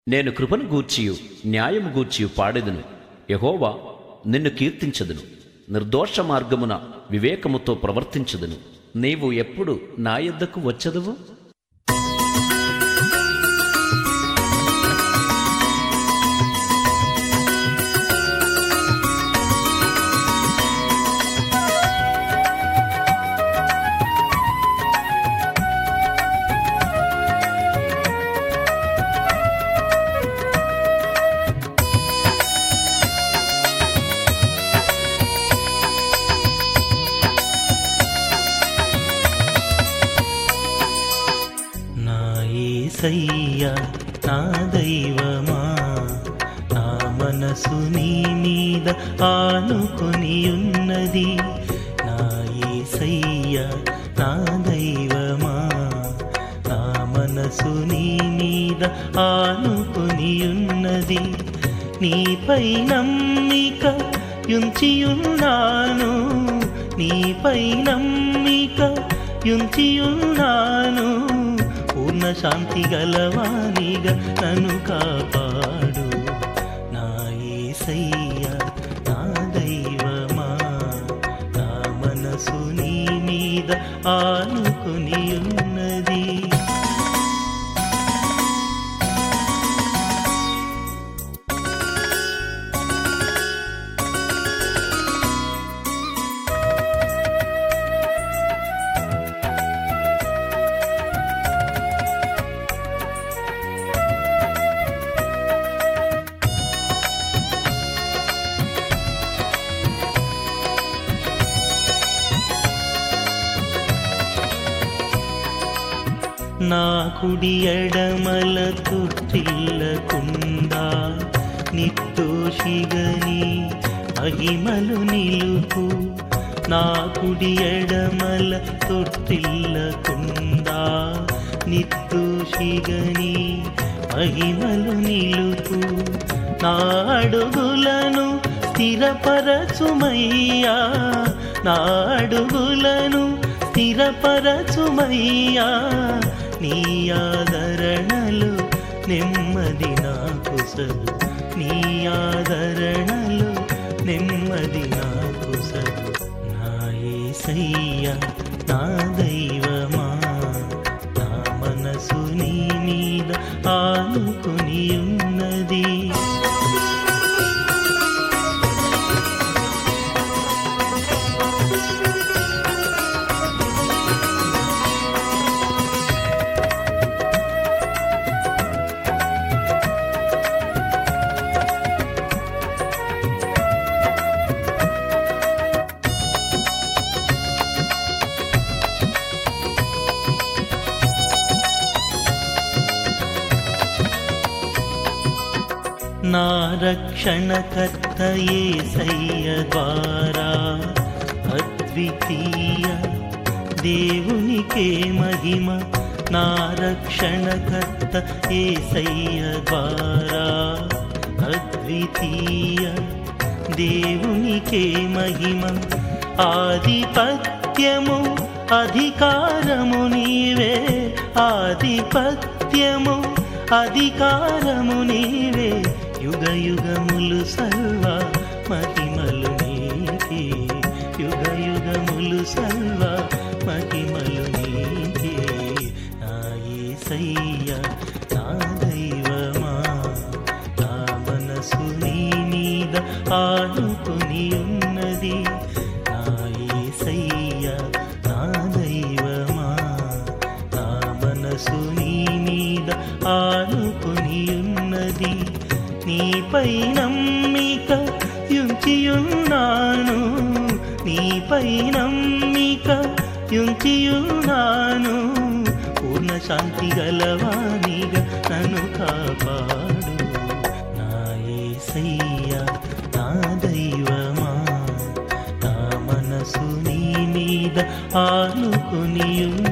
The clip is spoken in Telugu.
నేను కృపను గూర్చియు న్యాయము గూర్చియు పాడెదను. యెహోవా నిన్ను కీర్తించదును. నిర్దోష మార్గమున వివేకముతో ప్రవర్తించదును. నీవు ఎప్పుడు నా యొద్దకు వచ్చెదవు? యేసయ్యా నా దైవమా, నా మనసు నీ మీద ఆనుకొని ఉన్నది. నా యేసయ్యా నా దైవమా, నా మనసు నీ మీద ఆనుకొని ఉన్నది. నీపై నమ్మిక యుంచియున్నాను, నీపై నమ్మిక యుంచియున్నాను. పూర్ణ శాంతి గలవానిగా నన్ను కాపాడు. నా యేసయ్యా నా దైవమా, నా మనసు నీ మీద ఆనుకొని ఉన్నది. నా కుడి ఎడమల తొట్టిల్లకుండా నిర్దోషిగని మహిమలు నిలుపు. నా కుడి ఎడమల తొట్టిల్లకుండా నిర్దోషిగని మహిమలు నిలుపు. నా అడుగులను స్థిరపరచుమయ్యా, నా అడుగులను స్థిరపరచుమయ్యా. నీ ఆదరణలు నెమ్మది నాకు సదు, నీ ఆదరణలు నెమ్మది నాకు సదు. నా యేసయ్యా నా దైవమా, నా మనసు నీ మీద ఆనుకొని ఉన్నది. నా రక్షణకర్త యేసయ్య ద్వారా అద్వితీయ దేవునికే మహిమ. నా రక్షణకర్త యేసయ్య ద్వారా అద్వితీయ దేవునికే మహిమ. ఆధిపత్యము అధికారము నీవే, ఆధిపత్యము అధికారము నీవే. యుగ యుగములు సర్వ మహిమలు నీకే, యుగ యుగములు సర్వ మహిమలు నీకే. నా యేసయ్యా నా దైవమా, నా మనసు నీ మీద ఆనుకొని ఉన్నది. నా యేసయ్యా నా దైవమా, నా మనసు నీ మీద ఆనుకొని ఉన్నది. నీపై నమ్మిక యుంచియున్నాను, నీపై నమ్మిక యుంచియున్నాను. పూర్ణ శాంతి గలవానిగా నన్ను కాపాడు. నా యేసయ్యా నా దైవమా, నా మనసు నీ మీద ఆనుకొని